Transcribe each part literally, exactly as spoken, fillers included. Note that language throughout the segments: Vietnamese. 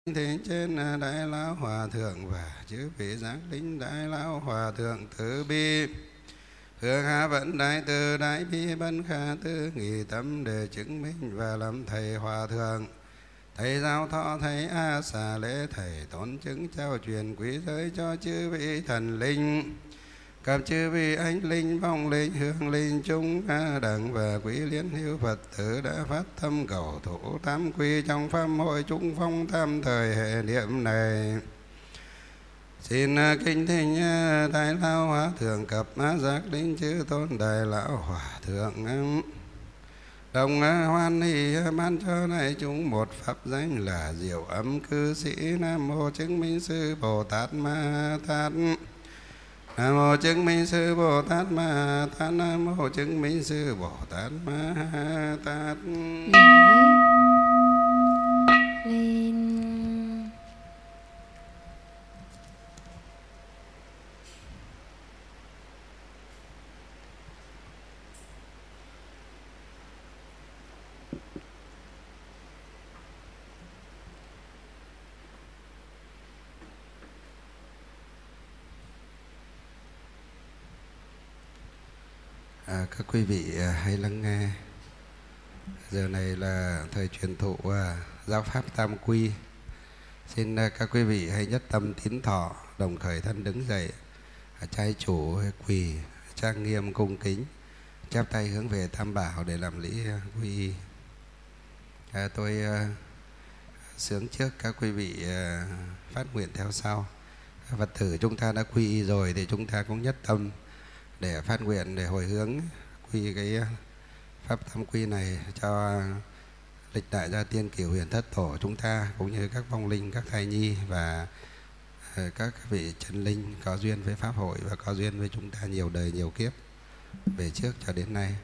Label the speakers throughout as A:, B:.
A: Thế trên Đại Lão Hòa Thượng và chư vị giác linh Đại Lão Hòa Thượng từ bi, hương hạ vận đại từ đại bi bân kha tư nghị tâm để chứng minh và làm thầy Hòa Thượng. Thầy giáo thọ thầy A xà lễ thầy tôn chứng trao truyền quý giới cho chư vị thần linh, các chư vị anh linh vong linh hương linh chúng đẳng và quý liên hữu Phật tử đã phát tâm cầu thủ tam quy trong pháp hội chúng phong tam thời hệ niệm này. Xin kính thỉnh Đại Lão Hòa Thượng cập giác linh chư tôn Đại Lão Hòa Thượng đồng hoan hỷ ban cho đại chúng một pháp danh là Diệu Âm Cư Sĩ Nam Mô Chứng Minh Sư Bồ Tát Ma Tát. Nam Mô Chứng Minh Sư Bồ Tát Ma Tát. Nam Mô Chứng Minh Sư Bồ Tát Ma Tát.
B: Lên.
A: À, các quý vị hãy lắng nghe. Giờ này là thời truyền thụ à, giáo pháp tam quy. Xin à, các quý vị hãy nhất tâm tín thọ, đồng khởi thân đứng dậy, à, trai chủ quỳ trang nghiêm cung kính, chắp tay hướng về Tam Bảo để làm lễ à, quy y. À, tôi à, sướng trước, các quý vị à, phát nguyện theo sau. Phật tử chúng ta đã quy y rồi thì chúng ta cũng nhất tâm để phát nguyện, để hồi hướng quy cái pháp tam quy này cho lịch đại gia tiên cửu huyền thất tổ chúng ta, cũng như các vong linh, các thai nhi và các vị chân linh có duyên với pháp hội và có duyên với chúng ta nhiều đời nhiều kiếp về trước cho đến nay.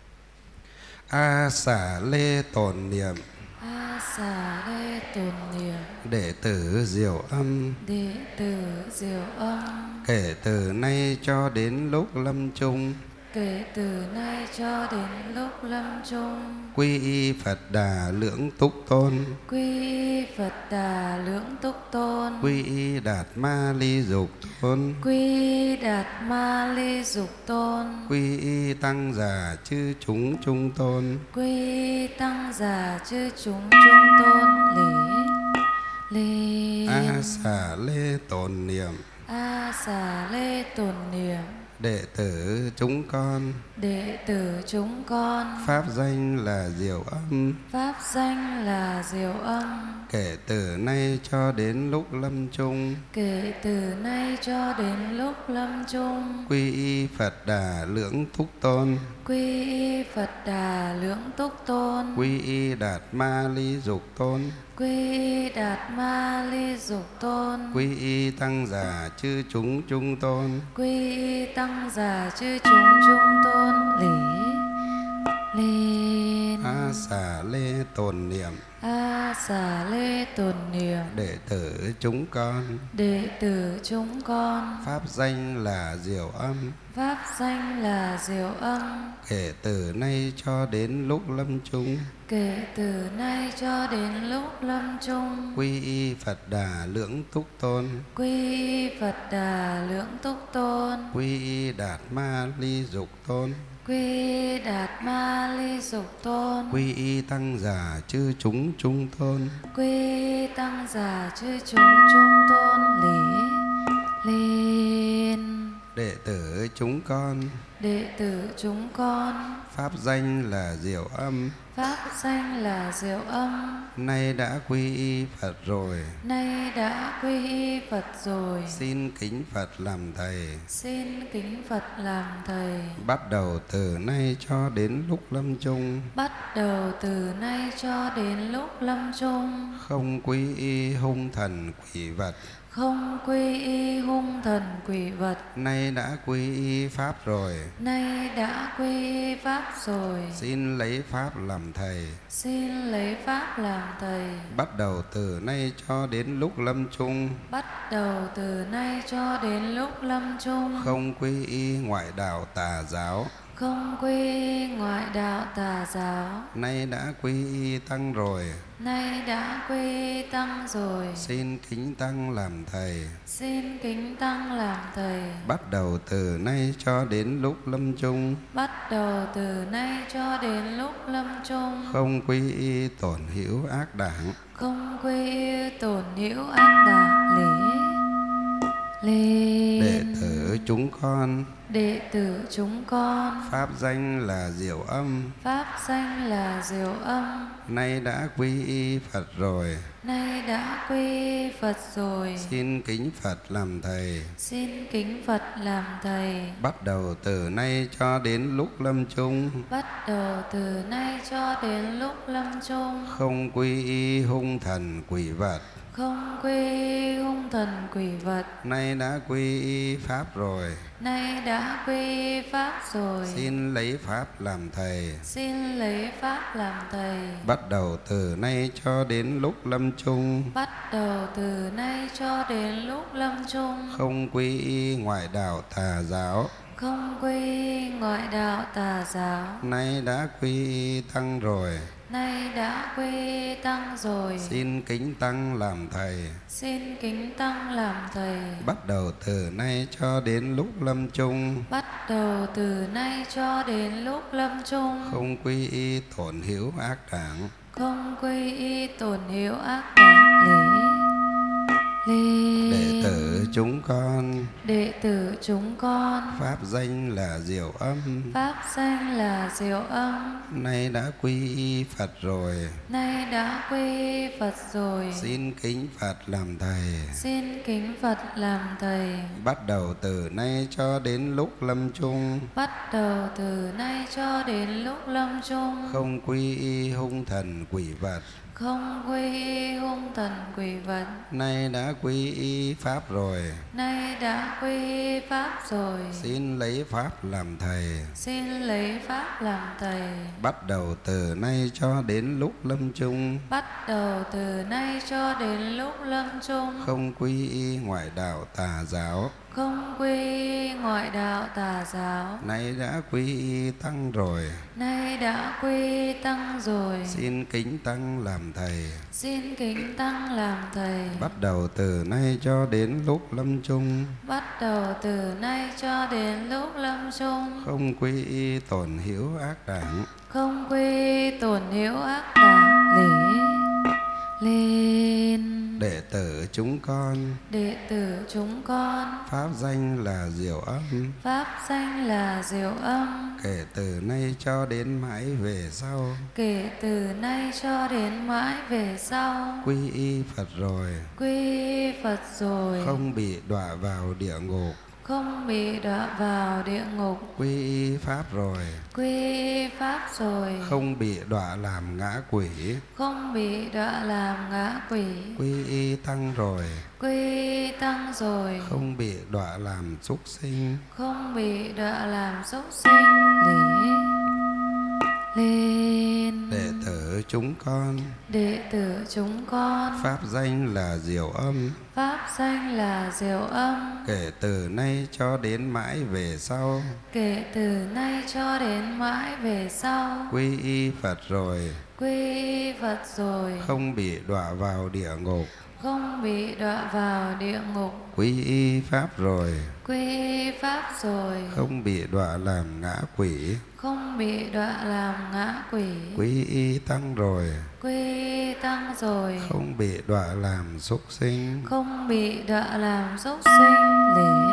A: A xả lê tồn niệm,
B: A xà lê tồn niệm,
A: đệ tử Diệu Âm,
B: đệ tử Diệu Âm,
A: kể từ nay cho đến lúc lâm chung,
B: kể từ nay cho đến lúc lâm chung,
A: quy y Phật Đà Lưỡng Túc Tôn,
B: quy y Phật Đà Lưỡng Túc Tôn,
A: quy y Đạt Ma Ly Dục Tôn,
B: quy y Đạt Ma Ly Dục Tôn,
A: quy y Tăng Già Chư Chúng Trung Tôn,
B: quy y Tăng Già Chư Chúng Trung Tôn. Lễ lên.
A: A xả lê tồn niệm,
B: A xà lê tồn niệm,
A: đệ tử chúng con,
B: đệ tử chúng con,
A: pháp danh là Diệu Âm,
B: pháp danh là Diệu Âm,
A: kể từ nay cho đến lúc lâm chung,
B: kể từ nay cho đến lúc lâm chung,
A: quy y Phật Đà Lưỡng Túc Tôn,
B: quy y Phật Đà Lưỡng Túc Tôn,
A: quy y Đạt Ma Ly Dục Tôn,
B: quy y Đạt Ma Ly Dục Tôn,
A: quy y Tăng Già Chư Chúng Trung Tôn,
B: quy y Tăng Già Chư Chúng Trung Tôn. Lễ lên.
A: A xả lê tồn niệm,
B: A xà lê tồn niệm,
A: đệ tử chúng con,
B: đệ tử chúng con,
A: pháp danh là Diệu Âm,
B: pháp danh là Diệu Âm,
A: kể từ nay cho đến lúc lâm chung,
B: kể từ nay cho đến lúc lâm chung,
A: quy y Phật Đà Lưỡng Túc Tôn,
B: quy y Phật Đà Lưỡng Túc Tôn,
A: quy y Đạt Ma Ly Dục Tôn,
B: quy y Đạt Ma Ly Dục Tôn,
A: quy y Tăng Già Chư Chúng Trung Tôn,
B: quy y Tăng Già Chư Chúng Trung Tôn. Lễ lên.
A: đệ tử chúng con,
B: Đệ tử chúng con,
A: pháp danh là Diệu Âm,
B: pháp danh là Diệu Âm,
A: nay đã quy y Phật rồi,
B: nay đã quy y Phật rồi,
A: xin kính Phật làm thầy,
B: xin kính Phật làm thầy,
A: bắt đầu từ nay cho đến lúc lâm chung,
B: bắt đầu từ nay cho đến lúc lâm chung,
A: không quy y hung thần quỷ vật,
B: không quy y hung thần quỷ vật,
A: nay đã quy y Pháp rồi,
B: nay đã quy y Pháp rồi,
A: xin lấy Pháp làm thầy,
B: xin lấy Pháp làm thầy,
A: bắt đầu từ nay cho đến lúc lâm chung,
B: bắt đầu từ nay cho đến lúc lâm chung,
A: không quy y ngoại đạo tà giáo,
B: không quy ngoại đạo tà giáo,
A: nay đã quy y tăng rồi,
B: nay đã quy tăng rồi,
A: xin kính tăng làm thầy,
B: xin kính tăng làm thầy.
A: bắt đầu từ nay cho đến lúc lâm chung,
B: Bắt đầu từ nay cho đến lúc lâm chung,
A: không quy y tổn hữu ác đảng,
B: không quy y tổn hữu ác đảng. Lễ lên
A: đệ tử chúng con,
B: đệ tử chúng con,
A: pháp danh là Diệu Âm,
B: pháp danh là Diệu Âm,
A: nay đã quy y Phật rồi,
B: nay đã quy y Phật rồi,
A: xin kính Phật làm thầy,
B: xin kính Phật làm thầy.
A: bắt đầu từ nay cho đến lúc lâm chung,
B: Bắt đầu từ nay cho đến lúc lâm chung,
A: không quy y hung thần quỷ vật,
B: không quy y hung thần quỷ vật,
A: nay đã quy y Pháp rồi,
B: nay đã quy y Pháp rồi,
A: xin lấy Pháp làm thầy,
B: xin lấy Pháp làm thầy.
A: bắt đầu từ nay cho đến lúc lâm chung,
B: Bắt đầu từ nay cho đến lúc lâm chung,
A: không quy y ngoại đạo tà giáo,
B: không quy y ngoại đạo tà giáo,
A: nay đã quy y tăng rồi,
B: nay đã quy y tăng rồi,
A: xin kính tăng làm thầy,
B: xin kính tăng làm thầy.
A: bắt đầu từ nay cho đến lúc lâm chung,
B: Bắt đầu từ nay cho đến lúc lâm chung,
A: không quy y tổn hữu ác đảng,
B: không quy y tổn hữu ác đảng. Lễ lên
A: đệ tử chúng con,
B: đệ tử chúng con,
A: pháp danh là Diệu Âm,
B: pháp danh là Diệu Âm,
A: nay đã quy y Phật rồi,
B: nay đã quy y Phật rồi,
A: xin kính Phật làm thầy,
B: xin kính Phật làm thầy.
A: bắt đầu từ nay cho đến lúc lâm chung,
B: Bắt đầu từ nay cho đến lúc lâm chung,
A: không quy y hung thần quỷ vật,
B: không quy y hung thần quỷ vật,
A: nay đã quy y Pháp rồi,
B: nay đã quy y Pháp rồi,
A: xin lấy Pháp làm thầy,
B: xin lấy Pháp làm thầy.
A: bắt đầu từ nay cho đến lúc lâm chung,
B: Bắt đầu từ nay cho đến lúc lâm chung,
A: không quy y ngoại đạo tà giáo,
B: không quy y ngoại đạo tà giáo,
A: nay đã quy y tăng rồi,
B: nay đã quy y tăng rồi,
A: xin kính tăng làm thầy,
B: xin kính tăng làm thầy.
A: bắt đầu từ nay cho đến lúc lâm chung,
B: Bắt đầu từ nay cho đến lúc lâm chung,
A: không quy y tổn hữu ác đảng,
B: không quy y tổn hữu ác đảng. Lễ lên
A: đệ tử chúng con,
B: đệ tử chúng con,
A: pháp danh là Diệu Âm,
B: pháp danh là Diệu Âm,
A: kể từ nay cho đến mãi về sau,
B: kể từ nay cho đến mãi về sau,
A: quy y Phật rồi,
B: quy y Phật rồi,
A: không bị đọa vào địa ngục,
B: không bị đọa vào địa ngục,
A: quy y Pháp rồi,
B: quy y Pháp rồi,
A: không bị đọa làm ngã quỷ,
B: không bị đọa làm ngã quỷ,
A: quy y tăng rồi,
B: quy y tăng rồi,
A: không bị đọa làm súc sinh,
B: không bị đọa làm súc sinh. Lễ lên
A: đệ tử chúng con,
B: đệ tử chúng con,
A: pháp danh là Diệu Âm,
B: pháp danh là Diệu Âm,
A: kể từ nay cho đến mãi về sau,
B: kể từ nay cho đến mãi về sau,
A: quy y Phật rồi,
B: quy y Phật rồi,
A: không bị đọa vào địa ngục,
B: không bị đọa vào địa ngục,
A: quy y Pháp rồi,
B: quy y Pháp rồi,
A: không bị đọa làm ngã quỷ,
B: không bị đọa làm ngã quỷ,
A: quy y tăng rồi,
B: quy y tăng rồi,
A: không bị đọa làm súc sinh,
B: không bị đọa làm súc sinh. Lễ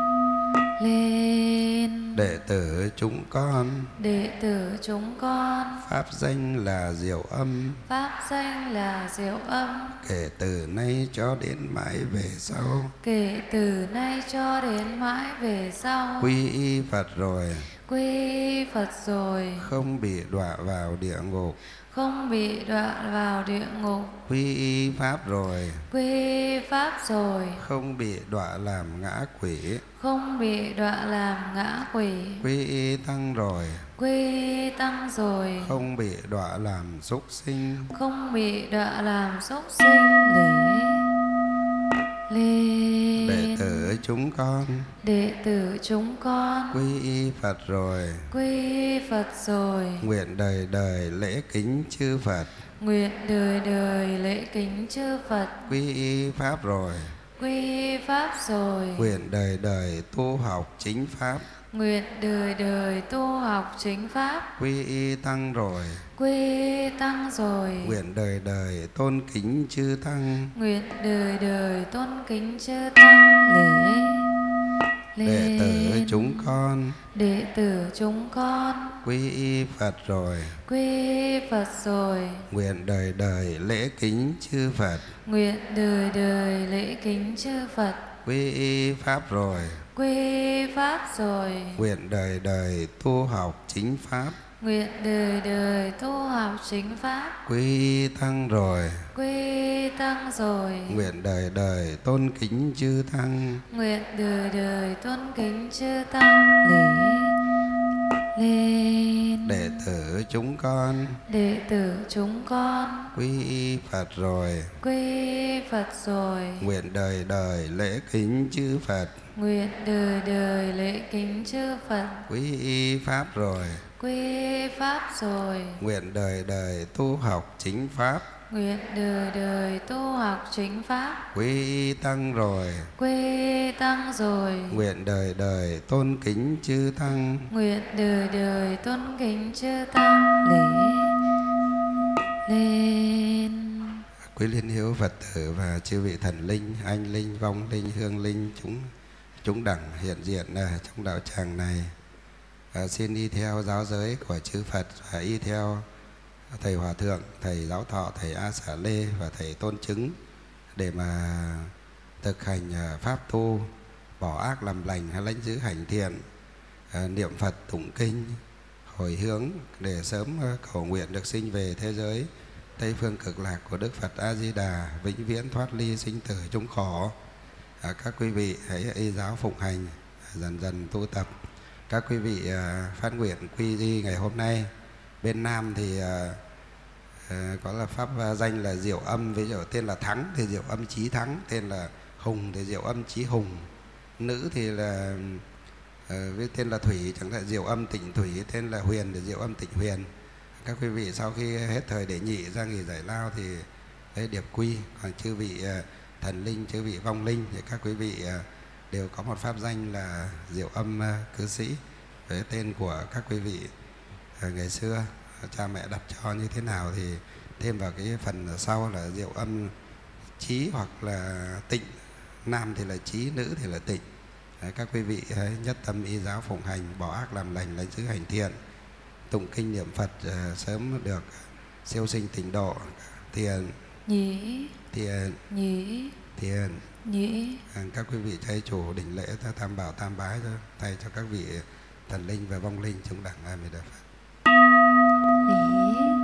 B: lên
A: đệ tử chúng con,
B: đệ tử chúng con,
A: pháp danh là Diệu Âm,
B: pháp danh là Diệu Âm,
A: kể từ nay cho đến mãi về sau,
B: kể từ nay cho đến mãi về sau,
A: quy y Phật rồi,
B: quy y Phật rồi,
A: không bị đọa vào địa ngục,
B: không bị đọa vào địa ngục,
A: quy y Pháp rồi,
B: quy y Pháp rồi,
A: không bị đọa làm ngã quỷ,
B: không bị đọa làm ngã quỷ,
A: quy y tăng rồi,
B: quy y tăng rồi,
A: không bị đọa làm súc sinh,
B: không bị đọa làm súc sinh. Lễ lên
A: đệ tử chúng con,
B: đệ tử chúng con
A: quy y Phật rồi,
B: quy y Phật rồi,
A: nguyện đời đời lễ kính chư Phật,
B: nguyện đời đời lễ kính chư Phật,
A: quy y Pháp rồi,
B: quy y Pháp rồi,
A: nguyện đời đời tu học chính Pháp,
B: nguyện đời đời tu học chính Pháp,
A: quy y Tăng rồi,
B: quy y Tăng rồi,
A: nguyện đời đời tôn kính chư Tăng,
B: nguyện đời đời tôn kính chư Tăng. Lễ
A: đệ tử
B: lên
A: chúng con,
B: đệ tử chúng con
A: quy y Phật rồi,
B: quy y Phật rồi,
A: nguyện đời đời lễ kính chư Phật,
B: nguyện đời đời lễ kính chư Phật,
A: quy y Pháp rồi,
B: quy y Pháp rồi,
A: nguyện đời đời tu học chính Pháp,
B: nguyện đời đời tu học chính Pháp,
A: quy y Tăng rồi,
B: quy y Tăng rồi,
A: nguyện đời đời tôn kính chư Tăng,
B: nguyện đời đời tôn kính chư Tăng. Lễ lên
A: đệ tử chúng con,
B: đệ tử chúng con
A: quy y Phật rồi,
B: quy y Phật rồi,
A: nguyện đời đời lễ kính chư Phật,
B: nguyện đời đời lễ kính chư Phật,
A: quy y Pháp rồi,
B: quy y Pháp rồi,
A: nguyện đời đời tu học chính Pháp,
B: nguyện đời đời tu học chính Pháp,
A: quy y Tăng rồi,
B: quy y Tăng rồi,
A: nguyện đời đời tôn kính chư Tăng,
B: nguyện đời đời tôn kính chư Tăng. Lễ lên
A: quý liên hiếu Phật tử và chư vị thần linh, anh linh, vong linh, hương linh, chúng chúng đẳng hiện diện ở trong đạo tràng này. À, xin y theo giáo giới của chư Phật và y theo thầy Hòa Thượng, thầy Giáo Thọ, thầy A Xả Lê và thầy Tôn Chứng để mà thực hành pháp tu, bỏ ác làm lành hay lãnh giữ hành thiện, à, niệm Phật tụng kinh, hồi hướng để sớm cầu nguyện được sinh về thế giới Tây phương cực lạc của Đức Phật A Di Đà, vĩnh viễn thoát ly sinh tử chúng khổ. À, các quý vị hãy y giáo phụng hành, dần dần tu tập. Các quý vị à, phát nguyện quy y ngày hôm nay. Bên Nam thì à, à, có là pháp danh là Diệu Âm, ví dụ tên là Thắng thì Diệu Âm Chí Thắng, tên là Hùng thì Diệu Âm Chí Hùng. Nữ thì là à, với tên là Thủy, chẳng hạn Diệu Âm Tịnh Thủy, tên là Huyền thì Diệu Âm Tịnh Huyền. Các quý vị sau khi hết thời đệ nhị ra nghỉ giải lao thì lấy điệp quy. Còn chư vị à, thần linh, chư vị vong linh thì các quý vị à, đều có một pháp danh là Diệu Âm à, Cư Sĩ, với tên của các quý vị à, ngày xưa cha mẹ đặt cho như thế nào thì thêm vào cái phần sau là Diệu Âm Chí hoặc là Tịnh. Nam thì là Chí, nữ thì là Tịnh. Đấy, các quý vị hãy nhất tâm y giáo phụng hành, bỏ ác làm lành, lãnh giữ hành thiện, tụng kinh niệm Phật uh, sớm được siêu sinh tịnh độ. Thiền
B: nhĩ
A: thiền
B: nhĩ
A: thiền
B: nhĩ.
A: À, các quý vị trai chủ đỉnh lễ tam bảo tam bái thôi, thay cho các vị thần linh và vong linh chúng đẳng A Di Đà Phật.
B: Lý